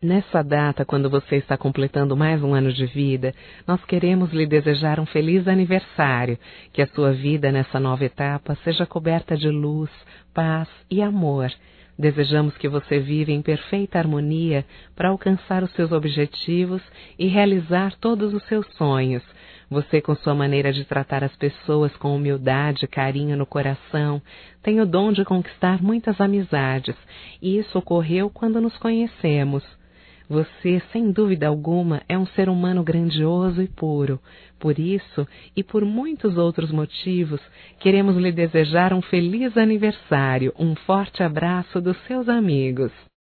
Nessa data, quando você está completando mais um ano de vida, nós queremos lhe desejar um feliz aniversário, que a sua vida nessa nova etapa seja coberta de luz, paz e amor. Desejamos que você viva em perfeita harmonia para alcançar os seus objetivos e realizar todos os seus sonhos. Você, com sua maneira de tratar as pessoas com humildade e carinho no coração, tem o dom de conquistar muitas amizades, e isso ocorreu quando nos conhecemos. Você, sem dúvida alguma, é um ser humano grandioso e puro. Por isso, e por muitos outros motivos, queremos lhe desejar um feliz aniversário, um forte abraço dos seus amigos.